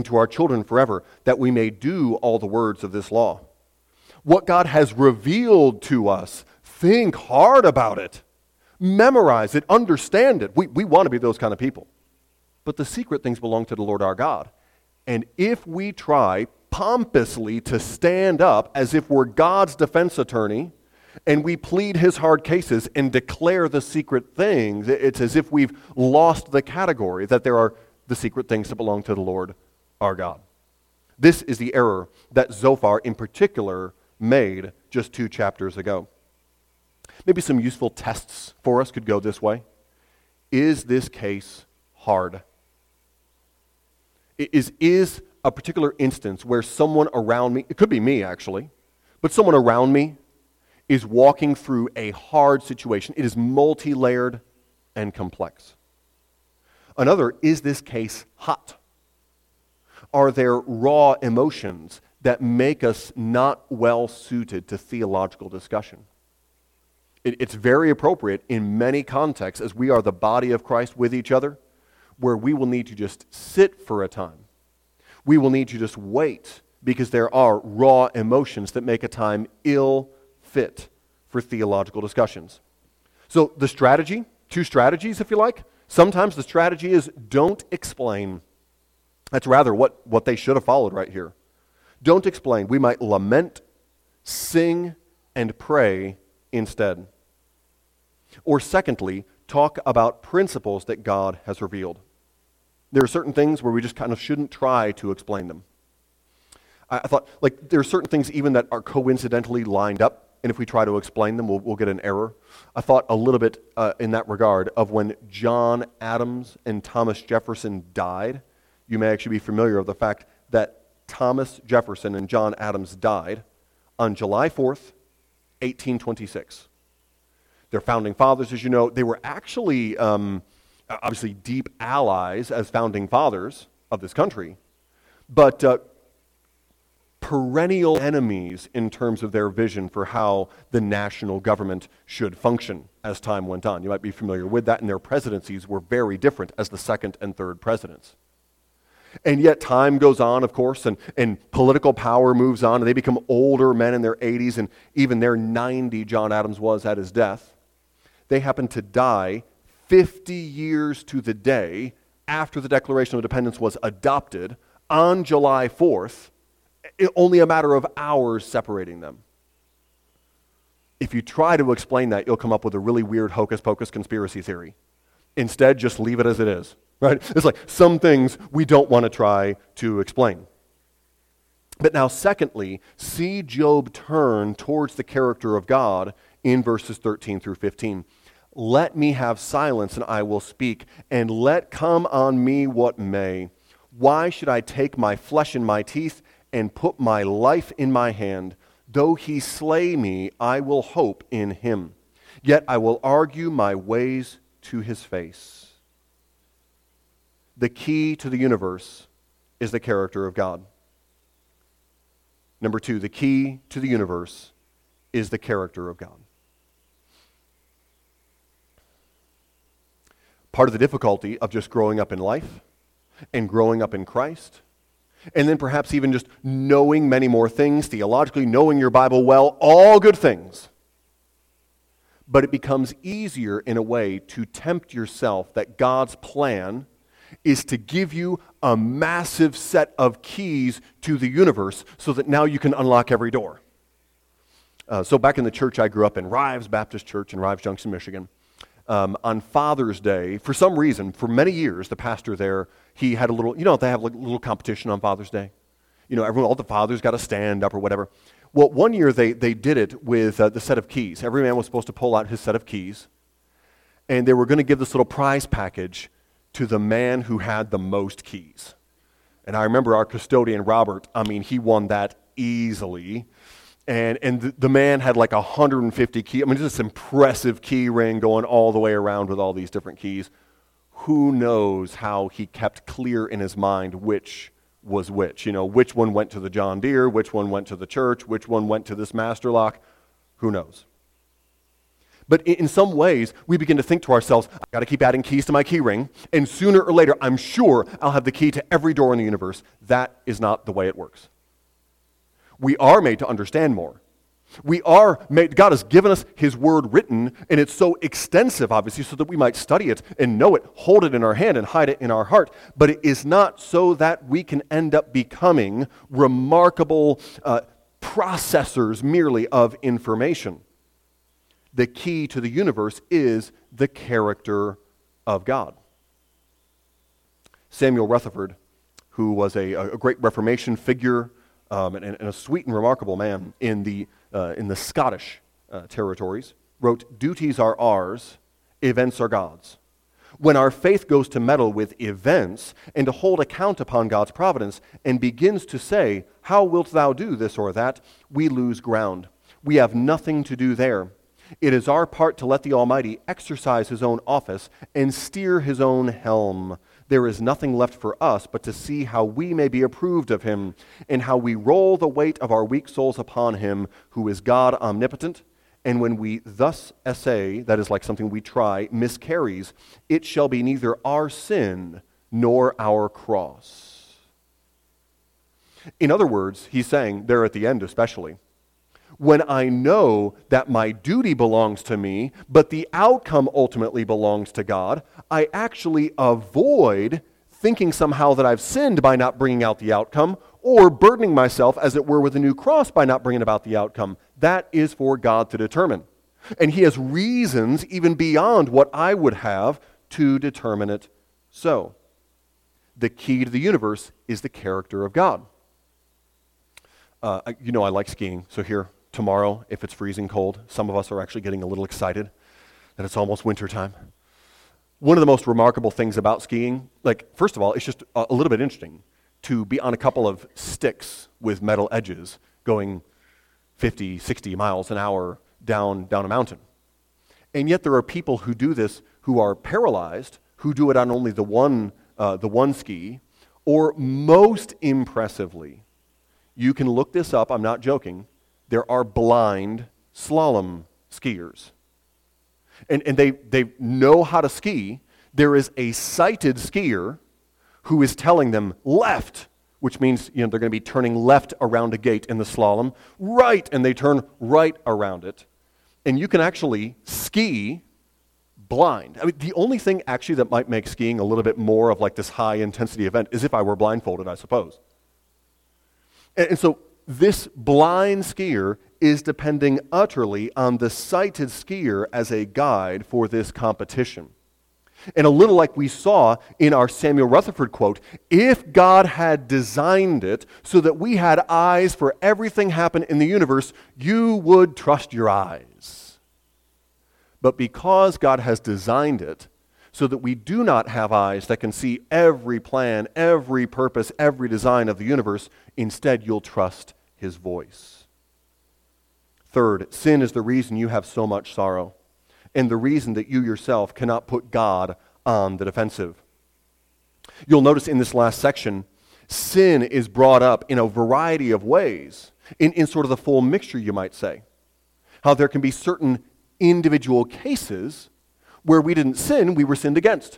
to our children forever, that we may do all the words of this law. What God has revealed to us, think hard about it. Memorize it, understand it. We want to be those kind of people. But the secret things belong to the Lord our God. And if we try pompously to stand up as if we're God's defense attorney, and we plead his hard cases and declare the secret things, it's as if we've lost the category that there are the secret things that belong to the Lord our God. This is the error that Zophar in particular made just 2 chapters ago. Maybe some useful tests for us could go this way. Is this case hard? Is a particular instance where someone around me, it could be me actually, but someone around me is walking through a hard situation. It is multi-layered and complex. Another, is this case hot? Are there raw emotions that make us not well suited to theological discussion? It's very appropriate in many contexts, as we are the body of Christ with each other, where we will need to just sit for a time. We will need to just wait, because there are raw emotions that make a time ill fit for theological discussions. So the strategy, 2 strategies if you like. Sometimes the strategy is don't explain. That's rather what they should have followed right here. Don't explain. We might lament, sing, and pray instead. Or secondly, talk about principles that God has revealed. There are certain things where we just kind of shouldn't try to explain them. I thought, like, there are certain things even that are coincidentally lined up, and if we try to explain them, we'll get an error. I thought a little bit in that regard of when John Adams and Thomas Jefferson died. You may actually be familiar with the fact that Thomas Jefferson and John Adams died on July 4th, 1826. Their founding fathers, as you know, they were actually obviously deep allies as founding fathers of this country, but perennial enemies in terms of their vision for how the national government should function as time went on. You might be familiar with that, and their presidencies were very different as the second and third presidents. And yet time goes on, of course, and political power moves on, and they become older men in their 80s, and even their 90, John Adams was at his death. They happened to die 50 years to the day after the Declaration of Independence was adopted on July 4th, only a matter of hours separating them. If you try to explain that, you'll come up with a really weird hocus-pocus conspiracy theory. Instead, just leave it as it is, right? It's like some things we don't want to try to explain. But now, secondly, see Job turn towards the character of God in verses 13 through 15. Let me have silence and I will speak, and let come on me what may. Why should I take my flesh in my teeth and put my life in my hand? Though he slay me, I will hope in him. Yet I will argue my ways to his face. The key to the universe is the character of God. Number 2, the key to the universe is the character of God. Part of the difficulty of just growing up in life and growing up in Christ, and then perhaps even just knowing many more things, theologically, knowing your Bible well, all good things. But it becomes easier in a way to tempt yourself that God's plan is to give you a massive set of keys to the universe so that now you can unlock every door. So back in the church I grew up in, Rives Baptist Church in Rives Junction, Michigan, on Father's Day, for some reason, for many years, the pastor there, he had a little, they have like a little competition on Father's Day. All the fathers got to stand up or whatever. Well, one year they did it with the set of keys. Every man was supposed to pull out his set of keys, and they were going to give this little prize package to the man who had the most keys. And I remember our custodian, Robert, he won that easily. And the man had like 150 keys. Just this impressive key ring going all the way around with all these different keys. Who knows how he kept clear in his mind which was which. Which one went to the John Deere, which one went to the church, which one went to this master lock. Who knows? But in some ways, we begin to think to ourselves, I've got to keep adding keys to my key ring, and sooner or later, I'm sure I'll have the key to every door in the universe. That is not the way it works. We are made to understand more. God has given us his word written, and it's so extensive, obviously, so that we might study it and know it, hold it in our hand and hide it in our heart. But it is not so that we can end up becoming remarkable processors merely of information. The key to the universe is the character of God. Samuel Rutherford, who was a great Reformation figure and a sweet and remarkable man in the Scottish territories, wrote, "Duties are ours, events are God's. When our faith goes to meddle with events and to hold account upon God's providence and begins to say, 'How wilt thou do this or that?' we lose ground. We have nothing to do there. It is our part to let the Almighty exercise his own office and steer his own helm. There is nothing left for us but to see how we may be approved of him, and how we roll the weight of our weak souls upon him, who is God omnipotent. And when we thus essay," that is like something we try, "miscarries, it shall be neither our sin nor our cross." In other words, he's saying, there at the end especially, when I know that my duty belongs to me, but the outcome ultimately belongs to God, I actually avoid thinking somehow that I've sinned by not bringing out the outcome, or burdening myself, as it were, with a new cross by not bringing about the outcome. That is for God to determine. And he has reasons even beyond what I would have to determine it so. The key to the universe is the character of God. I like skiing, so here, tomorrow, if it's freezing cold, some of us are actually getting a little excited that it's almost winter time. One of the most remarkable things about skiing, first of all, it's just a little bit interesting to be on a couple of sticks with metal edges going 50, 60 miles an hour down a mountain. And yet there are people who do this who are paralyzed, who do it on only the one ski, or most impressively, you can look this up, I'm not joking, there are blind slalom skiers. And they know how to ski. There is a sighted skier who is telling them left, which means they're going to be turning left around a gate in the slalom, right, and they turn right around it. And you can actually ski blind. I mean, the only thing actually that might make skiing a little bit more of like this high-intensity event is if I were blindfolded, I suppose. And so this blind skier is depending utterly on the sighted skier as a guide for this competition. And a little like we saw in our Samuel Rutherford quote, if God had designed it so that we had eyes for everything happen in the universe, you would trust your eyes. But because God has designed it so that we do not have eyes that can see every plan, every purpose, every design of the universe, instead you'll trust his voice. Third, sin is the reason you have so much sorrow, and the reason that you yourself cannot put God on the defensive. You'll notice in this last section, sin is brought up in a variety of ways, in sort of the full mixture, you might say. How there can be certain individual cases where we didn't sin, we were sinned against.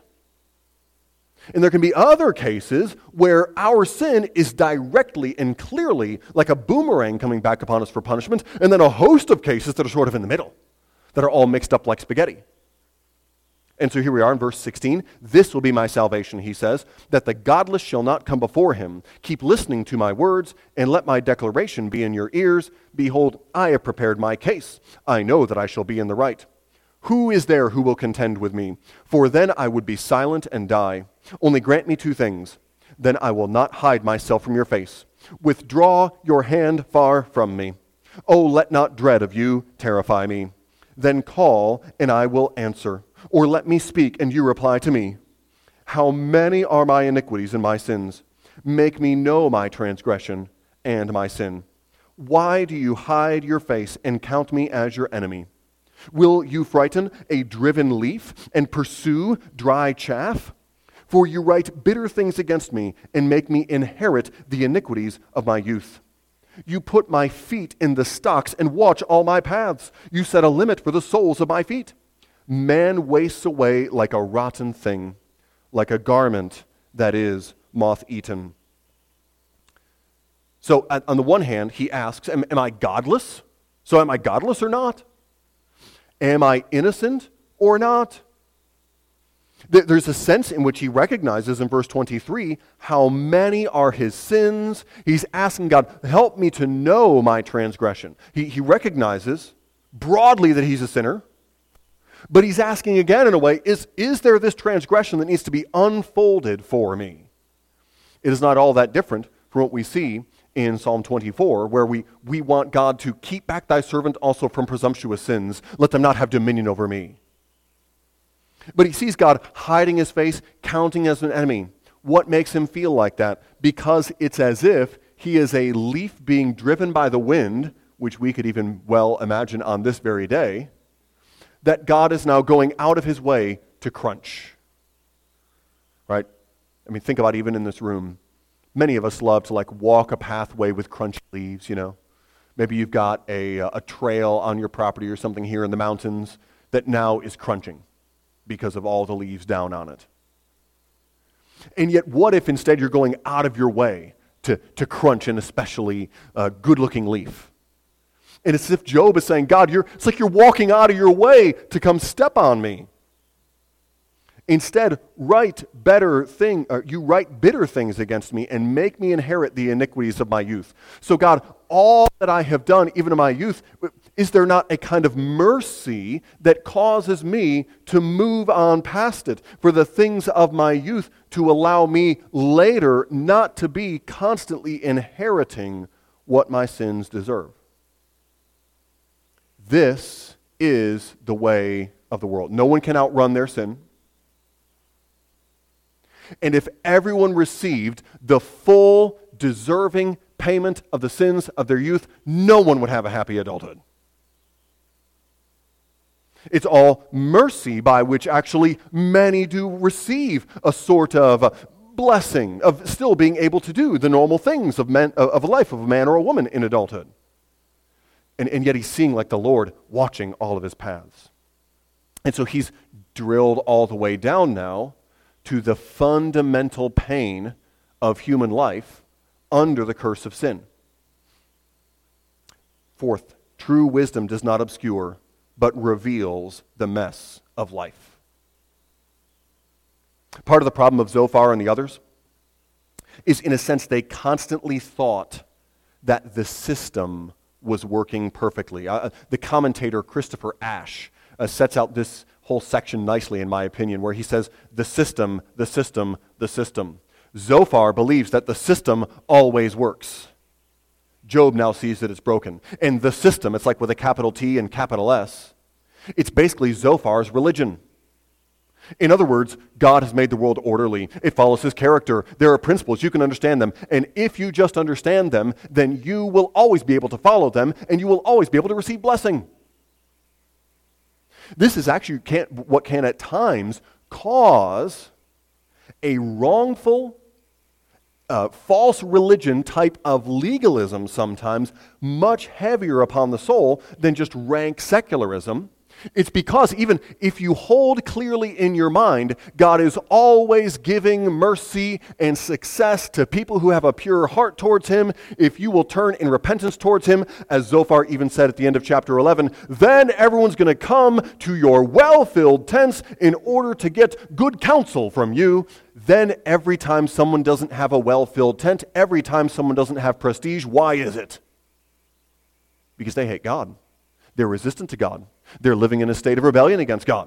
And there can be other cases where our sin is directly and clearly like a boomerang coming back upon us for punishment, and then a host of cases that are sort of in the middle, that are all mixed up like spaghetti. And so here we are in verse 16. This will be my salvation, he says, that the godless shall not come before him. Keep listening to my words, and let my declaration be in your ears. Behold, I have prepared my case. I know that I shall be in the right. Who is there who will contend with me? For then I would be silent and die. Only grant me two things. Then I will not hide myself from your face. Withdraw your hand far from me. Oh, let not dread of you terrify me. Then call, and I will answer. Or let me speak, and you reply to me. How many are my iniquities and my sins? Make me know my transgression and my sin. Why do you hide your face and count me as your enemy? Will you frighten a driven leaf and pursue dry chaff? For you write bitter things against me and make me inherit the iniquities of my youth. You put my feet in the stocks and watch all my paths. You set a limit for the soles of my feet. Man wastes away like a rotten thing, like a garment that is moth-eaten. So on the one hand, he asks, am I godless? So am I godless or not? Am I innocent or not? There's a sense in which he recognizes in verse 23 how many are his sins. He's asking God, help me to know my transgression. He recognizes broadly that he's a sinner, but he's asking again in a way, is there this transgression that needs to be unfolded for me? It is not all that different from what we see in Psalm 24, where we want God to keep back thy servant also from presumptuous sins. Let them not have dominion over me. But he sees God hiding his face, counting as an enemy. What makes him feel like that? Because it's as if he is a leaf being driven by the wind, which we could even well imagine on this very day, that God is now going out of his way to crunch. Right? I mean, think about even in this room. Many of us love to walk a pathway with crunchy leaves, you know. Maybe you've got a trail on your property or something here in the mountains that now is crunching because of all the leaves down on it. And yet, what if instead you're going out of your way to crunch an especially good-looking leaf? And it's as if Job is saying, God, it's like you're walking out of your way to come step on me. Instead, you write bitter things against me and make me inherit the iniquities of my youth. So God, all that I have done, even in my youth, is there not a kind of mercy that causes me to move on past it for the things of my youth to allow me later not to be constantly inheriting what my sins deserve? This is the way of the world. No one can outrun their sin. And if everyone received the full, deserving payment of the sins of their youth, no one would have a happy adulthood. It's all mercy by which actually many do receive a sort of blessing of still being able to do the normal things of a life of a man or a woman in adulthood. And yet he's seeing like the Lord watching all of his paths. And so he's drilled all the way down now to the fundamental pain of human life under the curse of sin. Fourth, true wisdom does not obscure, but reveals the mess of life. Part of the problem of Zophar and the others is, in a sense, they constantly thought that the system was working perfectly. The commentator Christopher Ash sets out this whole section nicely, in my opinion, where he says, the system, the system, the system. Zophar believes that the system always works. Job now sees that it's broken. And the system, it's like with a capital T and capital S, it's basically Zophar's religion. In other words, God has made the world orderly. It follows his character. There are principles. You can understand them. And if you just understand them, then you will always be able to follow them, and you will always be able to receive blessing. This is actually what can at times cause a wrongful, false religion type of legalism sometimes much heavier upon the soul than just rank secularism. It's because even if you hold clearly in your mind, God is always giving mercy and success to people who have a pure heart towards him. If you will turn in repentance towards him, as Zophar even said at the end of chapter 11, then everyone's going to come to your well-filled tents in order to get good counsel from you. Then every time someone doesn't have a well-filled tent, every time someone doesn't have prestige, why is it? Because they hate God. They're resistant to God. They're living in a state of rebellion against God.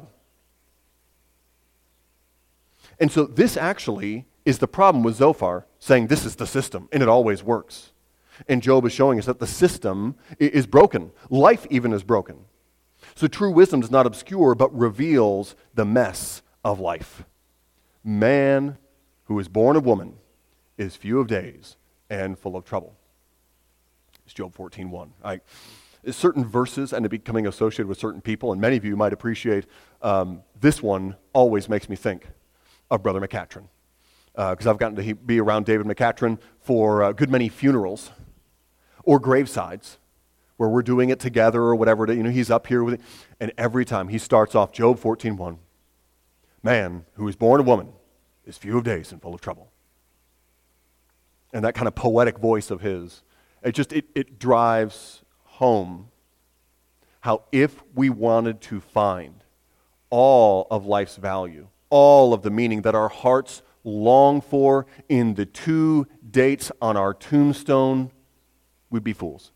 And so this actually is the problem with Zophar, saying this is the system, and it always works. And Job is showing us that the system is broken. Life even is broken. So true wisdom does not obscure, but reveals the mess of life. Man who is born of woman is few of days and full of trouble. It's Job 14:1. Certain verses end up becoming associated with certain people, and many of you might appreciate this one always makes me think of Brother McCatron, because I've gotten to be around David McCatron for a good many funerals. or gravesides, where we're doing it together or whatever. He's up here with it. And every time he starts off Job 14:1, man who is born a woman is few of days and full of trouble. And that kind of poetic voice of his, it drives home how if we wanted to find all of life's value, all of the meaning that our hearts long for in the 2 dates on our tombstone, we'd be fools.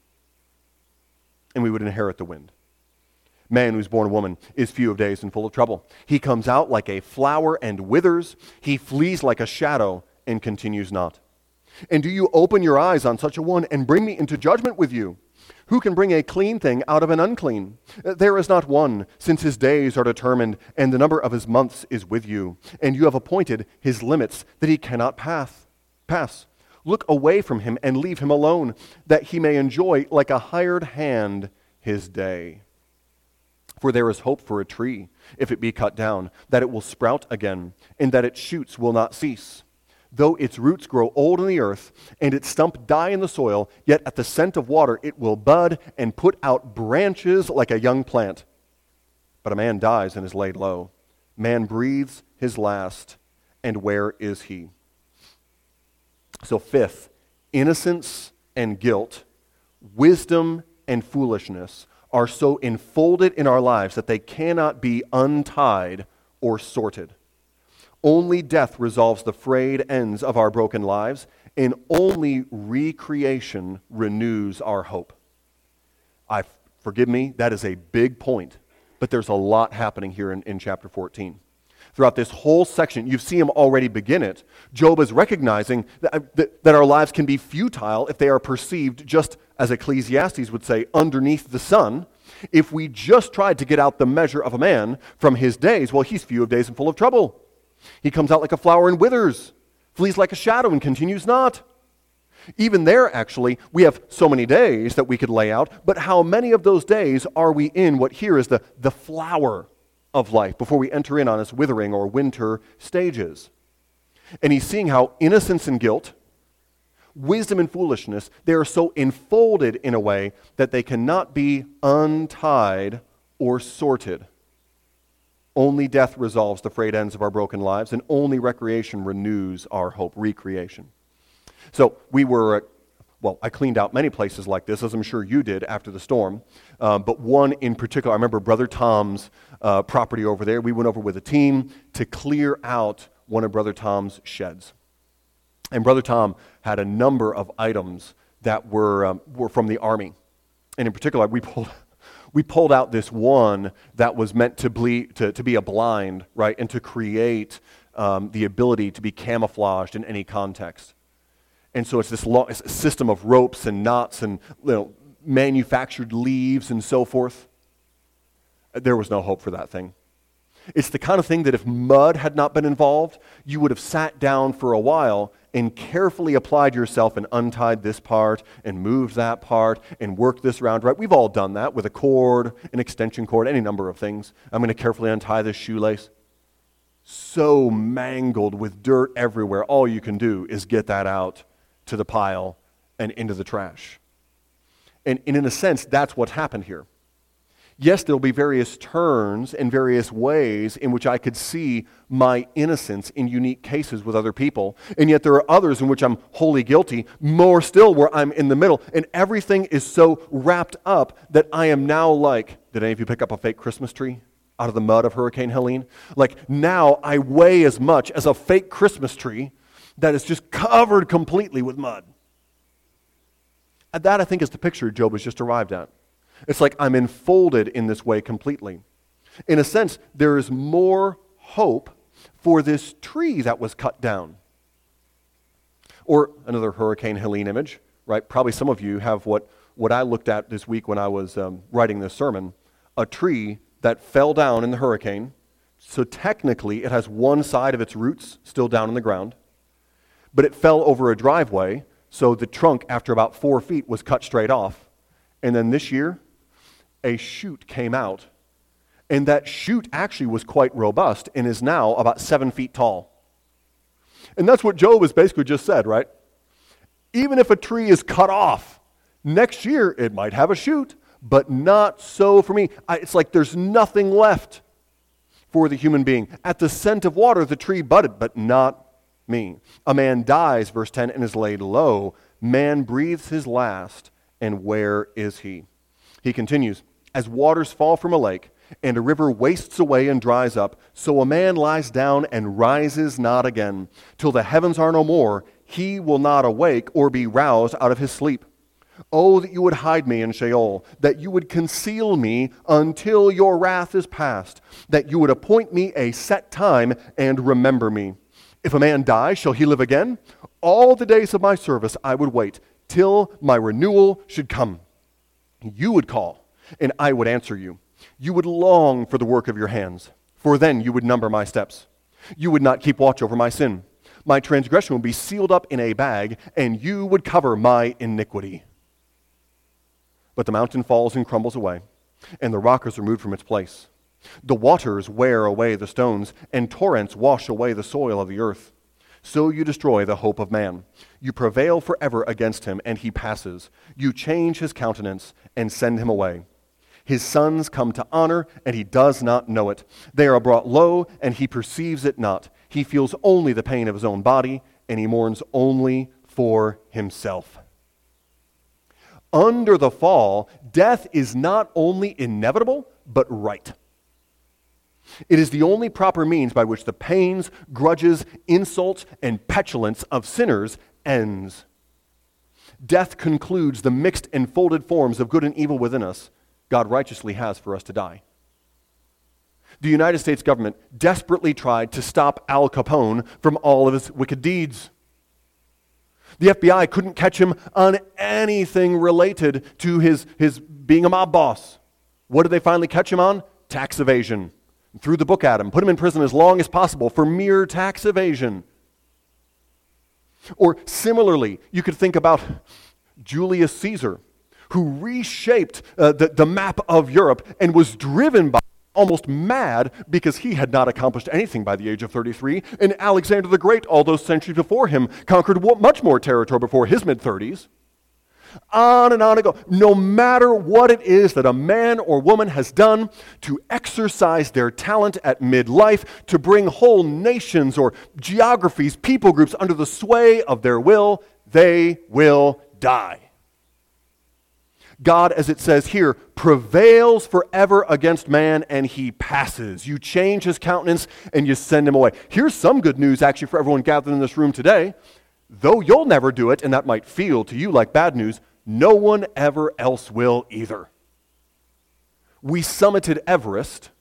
And we would inherit the wind. Man who's born a woman is few of days and full of trouble. He comes out like a flower and withers. He flees like a shadow and continues not. And do you open your eyes on such a one and bring me into judgment with you? Who can bring a clean thing out of an unclean? There is not one, since his days are determined, and the number of his months is with you. And you have appointed his limits that he cannot pass. Look away from him and leave him alone, that he may enjoy like a hired hand his day. For there is hope for a tree, if it be cut down, that it will sprout again, and that its shoots will not cease. Though its roots grow old in the earth, and its stump die in the soil, yet at the scent of water it will bud and put out branches like a young plant. But a man dies and is laid low. Man breathes his last, and where is he? So fifth, innocence and guilt, wisdom and foolishness are so enfolded in our lives that they cannot be untied or sorted. Only death resolves the frayed ends of our broken lives, and only recreation renews our hope. Forgive me, that is a big point, but there's a lot happening here in chapter 14. Throughout this whole section, you see him already begin it. Job is recognizing that our lives can be futile if they are perceived just, as Ecclesiastes would say, underneath the sun. If we just tried to get out the measure of a man from his days, well, he's few of days and full of trouble. He comes out like a flower and withers, flees like a shadow and continues not. Even there, actually, we have so many days that we could lay out, but how many of those days are we in what here is the flower of life before we enter in on its withering or winter stages? And he's seeing how innocence and guilt, wisdom and foolishness, they are so enfolded in a way that they cannot be untied or sorted. Only death resolves the frayed ends of our broken lives, and only recreation renews our hope, recreation. So I cleaned out many places like this, as I'm sure you did after the storm. But one in particular, I remember Brother Tom's property over there. We went over with a team to clear out one of Brother Tom's sheds. And Brother Tom had a number of items that were from the Army. And in particular, we pulled out this one that was meant to be a blind, right, and to create the ability to be camouflaged in any context. And so it's it's a system of ropes and knots and manufactured leaves and so forth. There was no hope for that thing. It's the kind of thing that if mud had not been involved, you would have sat down for a while and carefully applied yourself and untied this part and moved that part and worked this round, right? We've all done that with a cord, an extension cord, any number of things. I'm going to carefully untie this shoelace. So mangled with dirt everywhere, all you can do is get that out to the pile and into the trash. And in a sense, that's what's happened here. Yes, there'll be various turns and various ways in which I could see my innocence in unique cases with other people, and yet there are others in which I'm wholly guilty, more still where I'm in the middle, and everything is so wrapped up that I am now like, did any of you pick up a fake Christmas tree out of the mud of Hurricane Helene? Like now I weigh as much as a fake Christmas tree that is just covered completely with mud. And that, I think, is the picture Job has just arrived at. It's like I'm enfolded in this way completely. In a sense, there is more hope for this tree that was cut down. Or another Hurricane Helene image, right? Probably some of you have what I looked at this week when I was writing this sermon, a tree that fell down in the hurricane. So technically, it has one side of its roots still down in the ground, but it fell over a driveway, so the trunk, after about 4 feet, was cut straight off. And then this year, a shoot came out, and that shoot actually was quite robust and is now about 7 feet tall. And that's what Job has basically just said, right? Even if a tree is cut off, Next year, it might have a shoot, but not so for me. It's like there's nothing left for the human being. At the scent of water, the tree budded, but not me. A man dies, verse 10, and is laid low. Man breathes his last, and where is he? He continues, as waters fall from a lake, and a river wastes away and dries up, so a man lies down and rises not again. Till the heavens are no more, he will not awake or be roused out of his sleep. Oh, that you would hide me in Sheol, that you would conceal me until your wrath is past, that you would appoint me a set time and remember me. If a man die, shall he live again? All the days of my service I would wait, till my renewal should come. You would call, and I would answer you. You would long for the work of your hands, for then you would number my steps. You would not keep watch over my sin. My transgression would be sealed up in a bag, and you would cover my iniquity. But the mountain falls and crumbles away, and the rock is removed from its place. The waters wear away the stones, and torrents wash away the soil of the earth. So you destroy the hope of man. You prevail forever against him, and he passes. You change his countenance and send him away. His sons come to honor, and he does not know it. They are brought low, and he perceives it not. He feels only the pain of his own body, and he mourns only for himself. Under the fall, death is not only inevitable, but right. It is the only proper means by which the pains, grudges, insults, and petulance of sinners ends. Death concludes the mixed and folded forms of good and evil within us God righteously has for us to die. The United States government desperately tried to stop Al Capone from all of his wicked deeds. The FBI couldn't catch him on anything related to his being a mob boss. What did they finally catch him on? Tax evasion. Threw the book at him, put him in prison as long as possible for mere tax evasion. Or similarly, you could think about Julius Caesar, who reshaped the map of Europe and was driven by almost mad because he had not accomplished anything by the age of 33, and Alexander the Great, all those centuries before him, conquered much more territory before his mid-30s. On and on it goes. No matter what it is that a man or woman has done to exercise their talent at midlife, to bring whole nations or geographies, people groups under the sway of their will, they will die. God, as it says here, prevails forever against man, and he passes. You change his countenance and you send him away. Here's some good news actually for everyone gathered in this room today. Though you'll never do it, and that might feel to you like bad news, no one ever else will either. We summited Everest,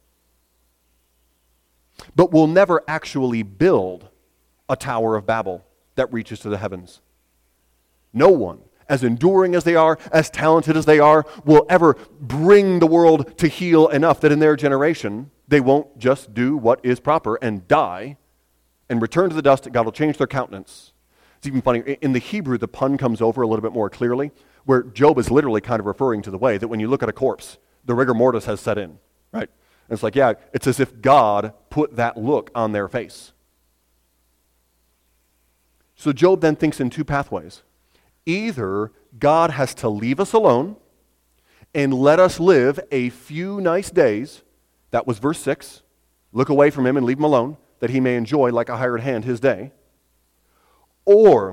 but we'll never actually build a Tower of Babel that reaches to the heavens. No one, as enduring as they are, as talented as they are, will ever bring the world to heal enough that in their generation, they won't just do what is proper and die and return to the dust. God will change their countenance. It's even funny, in the Hebrew, the pun comes over a little bit more clearly, where Job is literally kind of referring to the way that when you look at a corpse, the rigor mortis has set in, right? And it's like, yeah, it's as if God put that look on their face. So Job then thinks in two pathways. Either God has to leave us alone and let us live a few nice days, that was verse 6, look away from him and leave him alone, that he may enjoy like a hired hand his day, or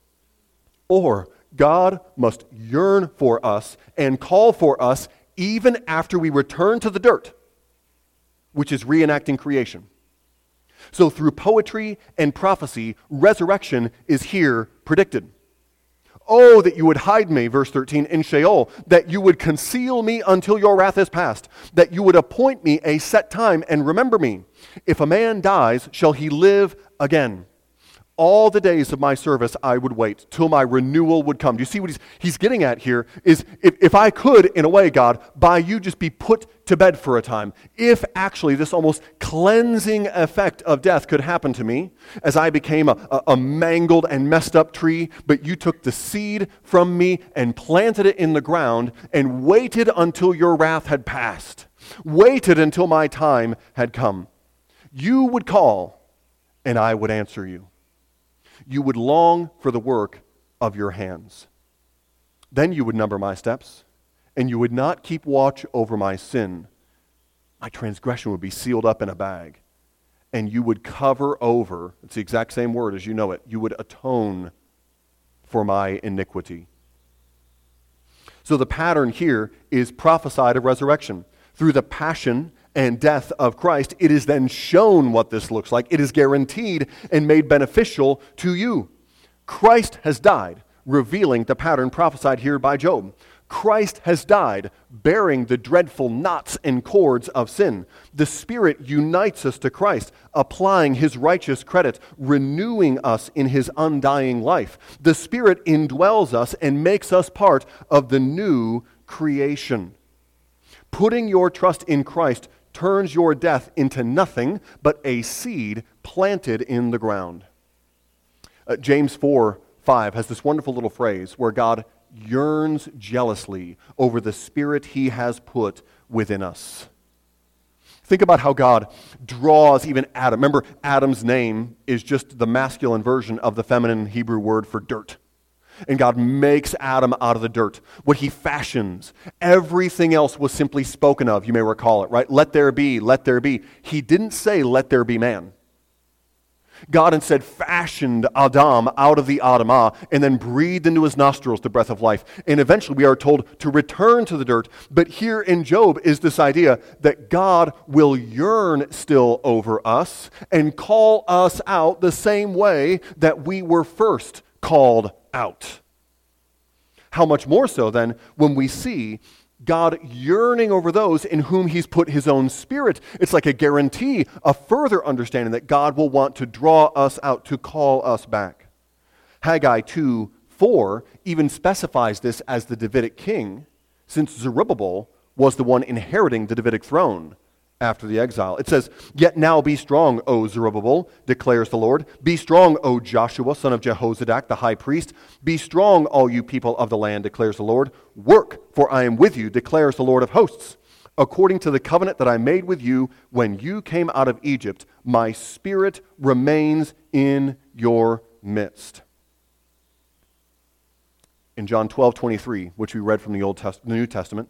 God must yearn for us and call for us even after we return to the dirt, which is reenacting creation. So through poetry and prophecy, resurrection is here predicted. Oh, that you would hide me, verse 13, in Sheol, that you would conceal me until your wrath is past, that you would appoint me a set time and remember me. If a man dies, shall he live again? All the days of my service I would wait till my renewal would come. Do you see what he's getting at here? Is if I could, in a way, God, by you just be put to bed for a time, if actually this almost cleansing effect of death could happen to me, as I became a mangled and messed up tree, but you took the seed from me and planted it in the ground and waited until your wrath had passed, waited until my time had come. You would call, and I would answer you. You would long for the work of your hands. Then you would number my steps, and you would not keep watch over my sin. My transgression would be sealed up in a bag, and you would cover over, it's the exact same word as you know it, you would atone for my iniquity. So the pattern here is prophesied of resurrection. Through the passion and death of Christ, it is then shown what this looks like. It is guaranteed and made beneficial to you. Christ has died, revealing the pattern prophesied here by Job. Christ has died, bearing the dreadful knots and cords of sin. The Spirit unites us to Christ, applying His righteous credit, renewing us in His undying life. The Spirit indwells us and makes us part of the new creation. Putting your trust in Christ turns your death into nothing but a seed planted in the ground. James 4:5 has this wonderful little phrase where God yearns jealously over the Spirit He has put within us. Think about how God draws even Adam. Remember, Adam's name is just the masculine version of the feminine Hebrew word for dirt. And God makes Adam out of the dirt. What He fashions, everything else was simply spoken of, you may recall it, right? Let there be, let there be. He didn't say, let there be man. God instead fashioned Adam out of the Adamah and then breathed into his nostrils the breath of life. And eventually we are told to return to the dirt. But here in Job is this idea that God will yearn still over us and call us out the same way that we were first called out. How much more so then when we see God yearning over those in whom He's put His own Spirit. It's like a guarantee, a further understanding that God will want to draw us out, to call us back. Haggai 2:4 even specifies this as the Davidic king, since Zerubbabel was the one inheriting the Davidic throne after the exile. It says, "Yet now be strong, O Zerubbabel, declares the Lord. Be strong, O Joshua, son of Jehozadak, the high priest. Be strong, all you people of the land, declares the Lord. Work, for I am with you, declares the Lord of hosts. According to the covenant that I made with you when you came out of Egypt, my Spirit remains in your midst." In John 12:23, which we read from the New Testament,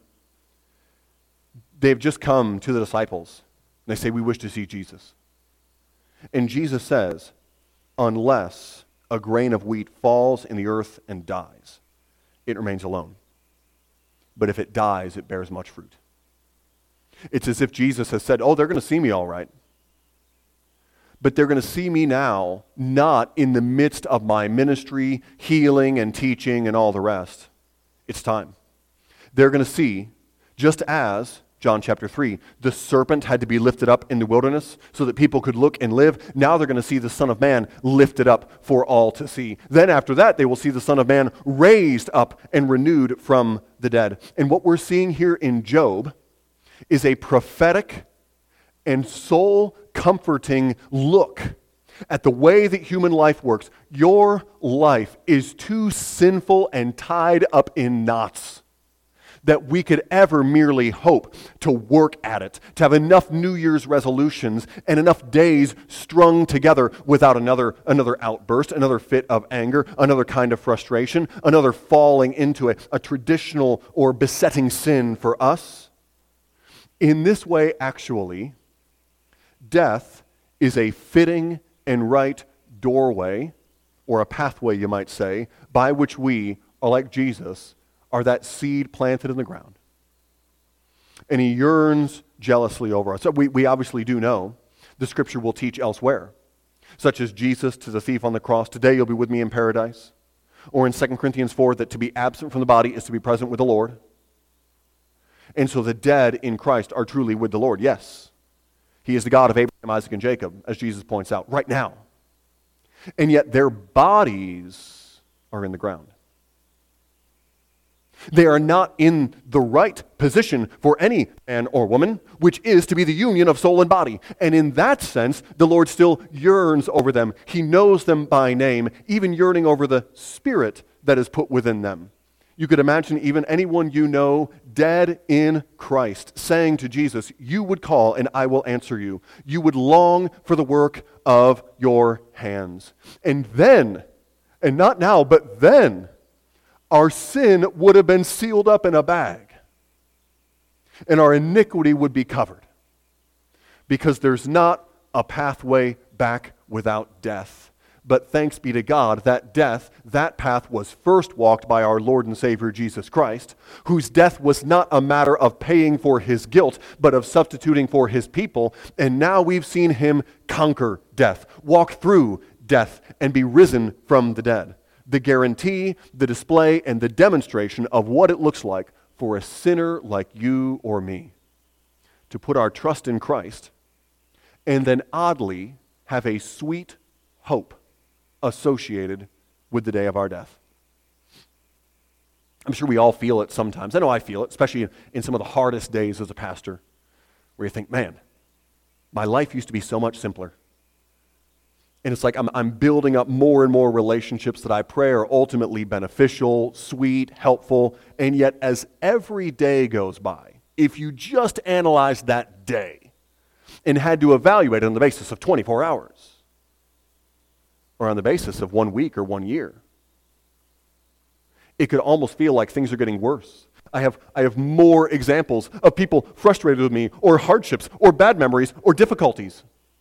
they've just come to the disciples, and they say, "We wish to see Jesus." And Jesus says, "Unless a grain of wheat falls in the earth and dies, it remains alone. But if it dies, it bears much fruit." It's as if Jesus has said, "Oh, they're going to see me all right. But they're going to see me now, not in the midst of my ministry, healing and teaching and all the rest. It's time." They're going to see, just as John chapter 3, the serpent had to be lifted up in the wilderness so that people could look and live. Now they're going to see the Son of Man lifted up for all to see. Then after that, they will see the Son of Man raised up and renewed from the dead. And what we're seeing here in Job is a prophetic and soul-comforting look at the way that human life works. Your life is too sinful and tied up in knots that we could ever merely hope to work at it, to have enough New Year's resolutions and enough days strung together without another outburst, another fit of anger, another kind of frustration, another falling into a traditional or besetting sin for us. In this way, actually, death is a fitting and right doorway, or a pathway, you might say, by which we are like Jesus, are that seed planted in the ground. And He yearns jealously over us. So we obviously do know the Scripture will teach elsewhere, such as Jesus to the thief on the cross, "Today you'll be with me in paradise." Or in 2 Corinthians 4, that to be absent from the body is to be present with the Lord. And so the dead in Christ are truly with the Lord. Yes, He is the God of Abraham, Isaac, and Jacob, as Jesus points out, right now. And yet their bodies are in the ground. They are not in the right position for any man or woman, which is to be the union of soul and body. And in that sense, the Lord still yearns over them. He knows them by name, even yearning over the Spirit that is put within them. You could imagine even anyone you know dead in Christ saying to Jesus, "You would call and I will answer you." You would long for the work of your hands. And then, and not now, but then, our sin would have been sealed up in a bag, and our iniquity would be covered. Because there's not a pathway back without death. But thanks be to God, that path was first walked by our Lord and Savior Jesus Christ, whose death was not a matter of paying for his guilt, but of substituting for his people. And now we've seen him conquer death, walk through death, and be risen from the dead. The guarantee, the display, and the demonstration of what it looks like for a sinner like you or me to put our trust in Christ and then oddly have a sweet hope associated with the day of our death. I'm sure we all feel it sometimes. I know I feel it, especially in some of the hardest days as a pastor, where you think, man, my life used to be so much simpler. And it's like I'm building up more and more relationships that I pray are ultimately beneficial, sweet, helpful, and yet as every day goes by, if you just analyze that day and had to evaluate it on the basis of 24 hours, or on the basis of 1 week or 1 year, it could almost feel like things are getting worse. I have more examples of people frustrated with me, or hardships, or bad memories, or difficulties.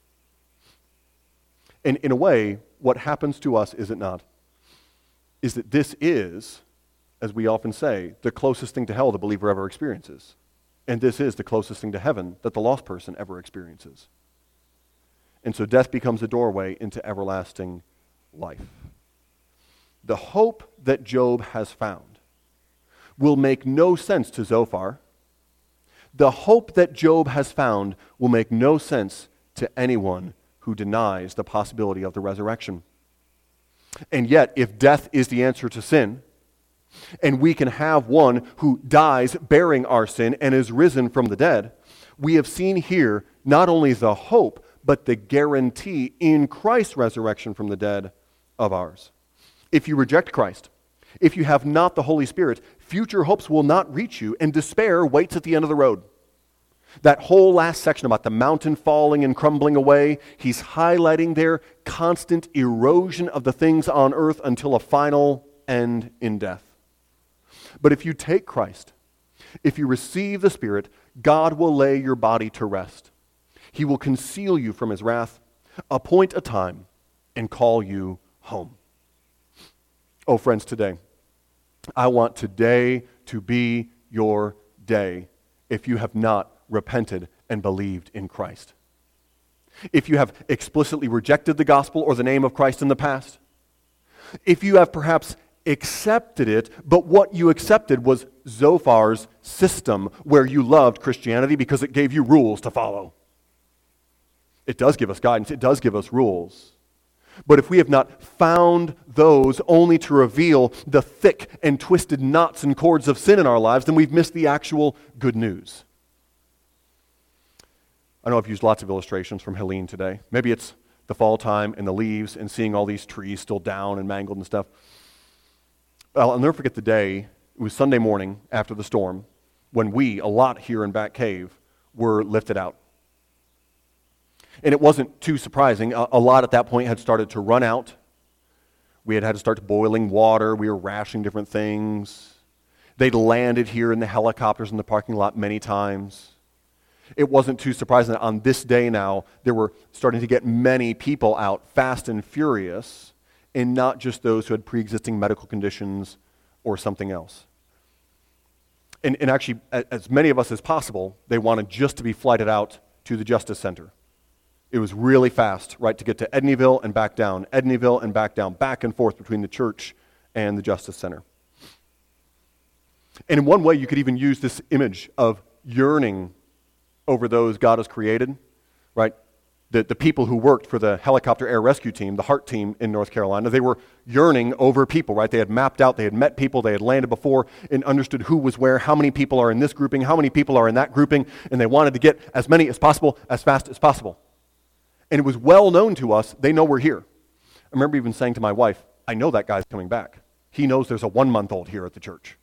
And in a way, what happens to us, is it not, is that this is, as we often say, the closest thing to hell the believer ever experiences. And this is the closest thing to heaven that the lost person ever experiences. And so death becomes a doorway into everlasting life. The hope that Job has found will make no sense to Zophar. The hope that Job has found will make no sense to anyone who denies the possibility of the resurrection. And yet, if death is the answer to sin, and we can have one who dies bearing our sin and is risen from the dead, we have seen here not only the hope, but the guarantee in Christ's resurrection from the dead of ours. If you reject Christ, if you have not the Holy Spirit, future hopes will not reach you, and despair waits at the end of the road. That whole last section about the mountain falling and crumbling away, he's highlighting their constant erosion of the things on earth until a final end in death. But if you take Christ, if you receive the Spirit, God will lay your body to rest. He will conceal you from his wrath, appoint a time, and call you home. Oh, friends, today, I want today to be your day if you have not repented and believed in Christ. If you have explicitly rejected the gospel or the name of Christ in the past, if you have perhaps accepted it, but what you accepted was Zophar's system where you loved Christianity because it gave you rules to follow. It does give us guidance, it does give us rules. But if we have not found those only to reveal the thick and twisted knots and cords of sin in our lives, then we've missed the actual good news. I know I've used lots of illustrations from Helene today. Maybe it's the fall time and the leaves and seeing all these trees still down and mangled and stuff. Well, I'll never forget the day, it was Sunday morning after the storm, when we, a lot here in Back Cave, were lifted out. And it wasn't too surprising. A lot at that point had started to run out. We had to start boiling water. We were rationing different things. They'd landed here in the helicopters in the parking lot many times. It wasn't too surprising that on this day now, there were starting to get many people out fast and furious, and not just those who had pre-existing medical conditions or something else. And actually, as many of us as possible, they wanted just to be flighted out to the Justice Center. It was really fast, right, to get to Edneyville and back down, back and forth between the church and the Justice Center. And in one way, you could even use this image of yearning over those God has created, right? The people who worked for the helicopter air rescue team, the HART team in North Carolina, they were yearning over people, right? They had mapped out, they had met people, they had landed before and understood who was where, how many people are in this grouping, how many people are in that grouping, and they wanted to get as many as possible, as fast as possible. And it was well known to us, they know we're here. I remember even saying to my wife, I know that guy's coming back. He knows there's a 1-month-old here at the church.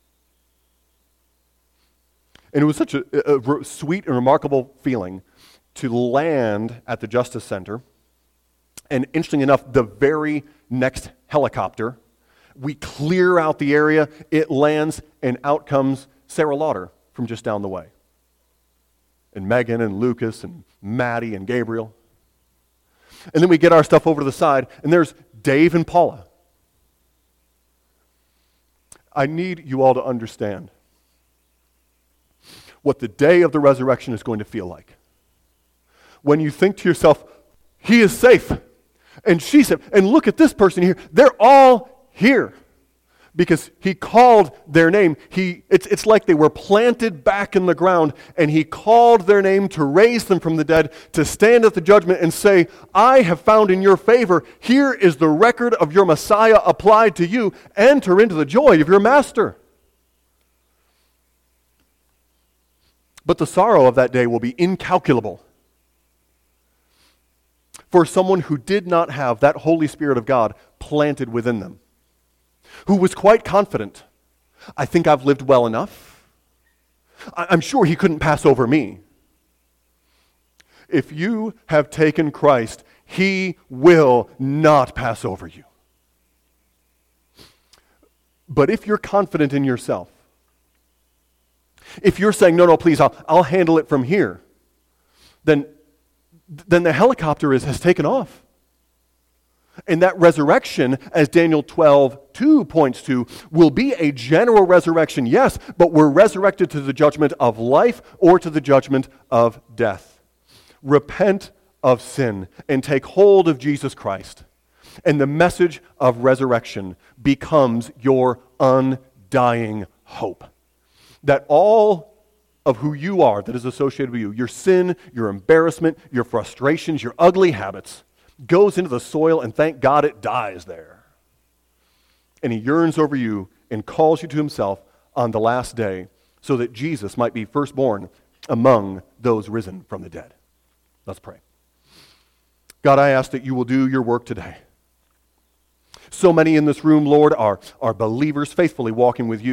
And it was such a sweet and remarkable feeling to land at the Justice Center. And interestingly enough, the very next helicopter We clear out the area, it lands, and out comes Sarah Lauder from just down the way. And Megan and Lucas and Maddie and Gabriel. And then we get our stuff over to the side, and there's Dave and Paula. I need you all to understand what the day of the resurrection is going to feel like. When you think to yourself, he is safe, and she's safe, and look at this person here. They're all here because he called their name. It's like they were planted back in the ground, and he called their name to raise them from the dead, to stand at the judgment and say, I have found in your favor, here is the record of your Messiah applied to you. Enter into the joy of your master. But the sorrow of that day will be incalculable for someone who did not have that Holy Spirit of God planted within them, who was quite confident, I think I've lived well enough. I'm sure he couldn't pass over me. If you have taken Christ, he will not pass over you. But if you're confident in yourself, if you're saying, no, please, I'll handle it from here, then the helicopter has taken off. And that resurrection, as Daniel 12:2 points to, will be a general resurrection, yes, but we're resurrected to the judgment of life or to the judgment of death. Repent of sin and take hold of Jesus Christ. And the message of resurrection becomes your undying hope. That all of who you are that is associated with you, your sin, your embarrassment, your frustrations, your ugly habits, goes into the soil, and thank God it dies there. And he yearns over you and calls you to himself on the last day so that Jesus might be firstborn among those risen from the dead. Let's pray. God, I ask that you will do your work today. So many in this room, Lord, are believers faithfully walking with you.